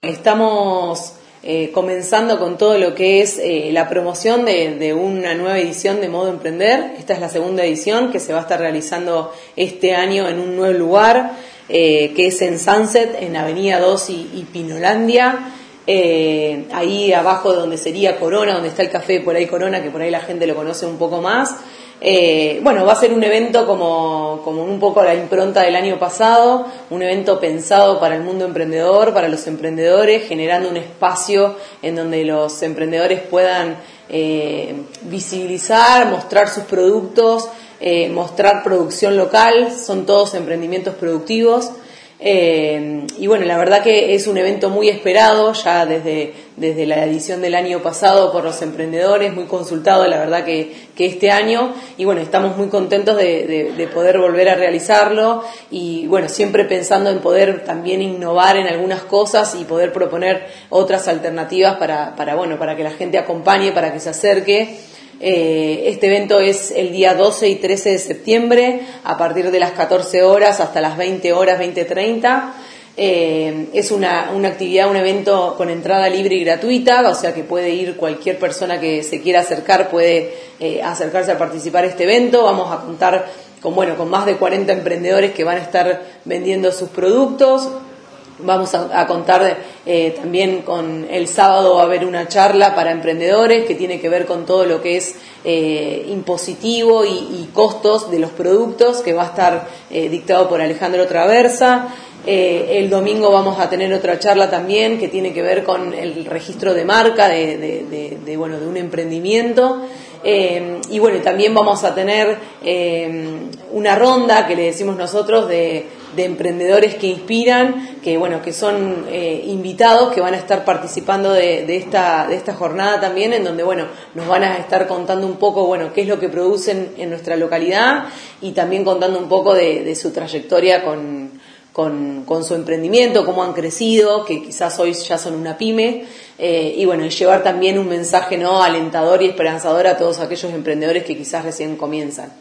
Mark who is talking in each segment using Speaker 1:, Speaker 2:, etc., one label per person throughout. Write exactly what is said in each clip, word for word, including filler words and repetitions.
Speaker 1: Estamos eh, comenzando con todo lo que es eh, la promoción de, de una nueva edición de Modo Emprender. Esta es la segunda edición que se va a estar realizando este año en un nuevo lugar, eh, que es en Sunset, en Avenida dos y, y Pinolandia. Eh, ahí abajo donde sería Corona, donde está el café por ahí Corona, que por ahí la gente lo conoce un poco más. Eh, bueno, va a ser un evento como, como un poco la impronta del año pasado, un evento pensado para el mundo emprendedor, para los emprendedores, generando un espacio en donde los emprendedores puedan eh, visibilizar, mostrar sus productos, eh, mostrar producción local. Son todos emprendimientos productivos. Eh, y bueno, la verdad que es un evento muy esperado ya desde, desde la edición del año pasado por los emprendedores, muy consultado la verdad que, que este año, y bueno, estamos muy contentos de, de, de poder volver a realizarlo y bueno, siempre pensando en poder también innovar en algunas cosas y poder proponer otras alternativas para, para bueno, para que la gente acompañe, para que se acerque. Eh, este evento es el día doce y trece de septiembre, a partir de las catorce horas hasta las veinte horas, veinte treinta. Eh, es una, una actividad, un evento con entrada libre y gratuita, o sea que puede ir cualquier persona que se quiera acercar, puede eh, acercarse a participar en este evento. Vamos a contar con, bueno, con más de cuarenta emprendedores que van a estar vendiendo sus productos. Vamos a, a contar eh, también con el sábado va a haber una charla para emprendedores que tiene que ver con todo lo que es eh, impositivo y, y costos de los productos, que va a estar eh, dictado por Alejandro Traversa. Eh, el domingo vamos a tener otra charla también que tiene que ver con el registro de marca de, de, de, de, bueno, de un emprendimiento. Eh, y bueno, también vamos a tener eh, una ronda que le decimos nosotros de, de emprendedores que inspiran, que bueno, que son eh, invitados que van a estar participando de, de esta de esta jornada también, en donde bueno, nos van a estar contando un poco bueno qué es lo que producen en nuestra localidad y también contando un poco de, de su trayectoria con Con, con su emprendimiento, cómo han crecido, que quizás hoy ya son una pyme, eh, y bueno, y llevar también un mensaje no alentador y esperanzador a todos aquellos emprendedores que quizás recién comienzan.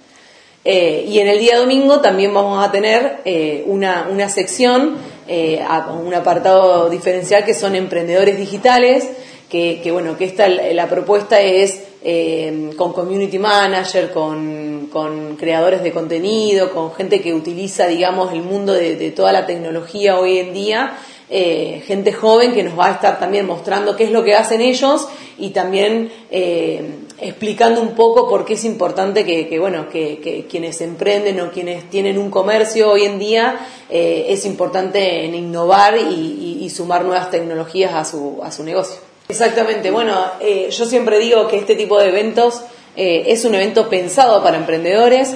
Speaker 1: Eh, y en el día domingo también vamos a tener eh, una, una sección, eh, un apartado diferencial que son emprendedores digitales, que, que bueno, que esta la propuesta es eh, con community manager, con, con creadores de contenido, con gente que utiliza, digamos, el mundo de, de toda la tecnología hoy en día, eh, gente joven que nos va a estar también mostrando qué es lo que hacen ellos y también eh, explicando un poco por qué es importante que, que bueno, que, que quienes emprenden o quienes tienen un comercio hoy en día, eh, es importante en innovar y, y, y sumar nuevas tecnologías a su, a su negocio. Exactamente, bueno, eh, yo siempre digo que este tipo de eventos eh, es un evento pensado para emprendedores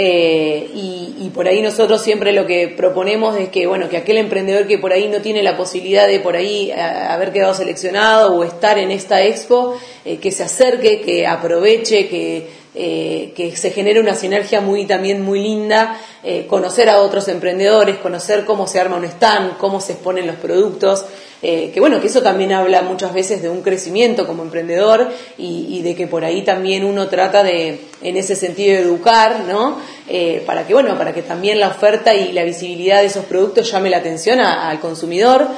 Speaker 1: eh, y, y por ahí nosotros siempre lo que proponemos es que, bueno, que aquel emprendedor que por ahí no tiene la posibilidad de por ahí a, haber quedado seleccionado o estar en esta expo, eh, que se acerque, que aproveche, que Eh, que se genere una sinergia muy también muy linda, eh, conocer a otros emprendedores, conocer cómo se arma un stand, cómo se exponen los productos, eh, que bueno, que eso también habla muchas veces de un crecimiento como emprendedor y, y de que por ahí también uno trata de, en ese sentido, de educar, ¿no? Eh, para que bueno, para que también la oferta y la visibilidad de esos productos llame la atención a, al consumidor.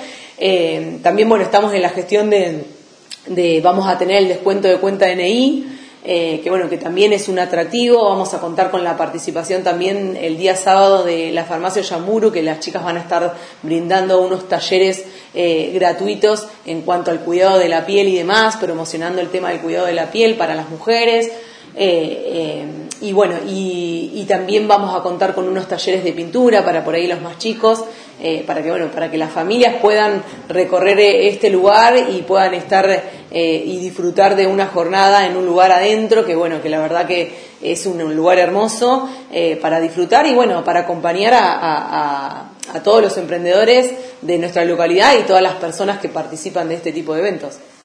Speaker 1: Eh, también bueno, estamos en la gestión de, de, vamos a tener el descuento de cuenta N I, Eh, que bueno, que también es un atractivo. Vamos a contar con la participación también el día sábado de la farmacia Yamuru, que las chicas van a estar brindando unos talleres eh, gratuitos en cuanto al cuidado de la piel y demás, promocionando el tema del cuidado de la piel para las mujeres. Eh, eh, y bueno, y, y también vamos a contar con unos talleres de pintura para por ahí los más chicos, eh, para que bueno, para que las familias puedan recorrer este lugar y puedan estar eh, y disfrutar de una jornada en un lugar adentro, que bueno, que la verdad que es un, un lugar hermoso eh, para disfrutar y bueno, para acompañar a, a, a, a todos los emprendedores de nuestra localidad y todas las personas que participan de este tipo de eventos.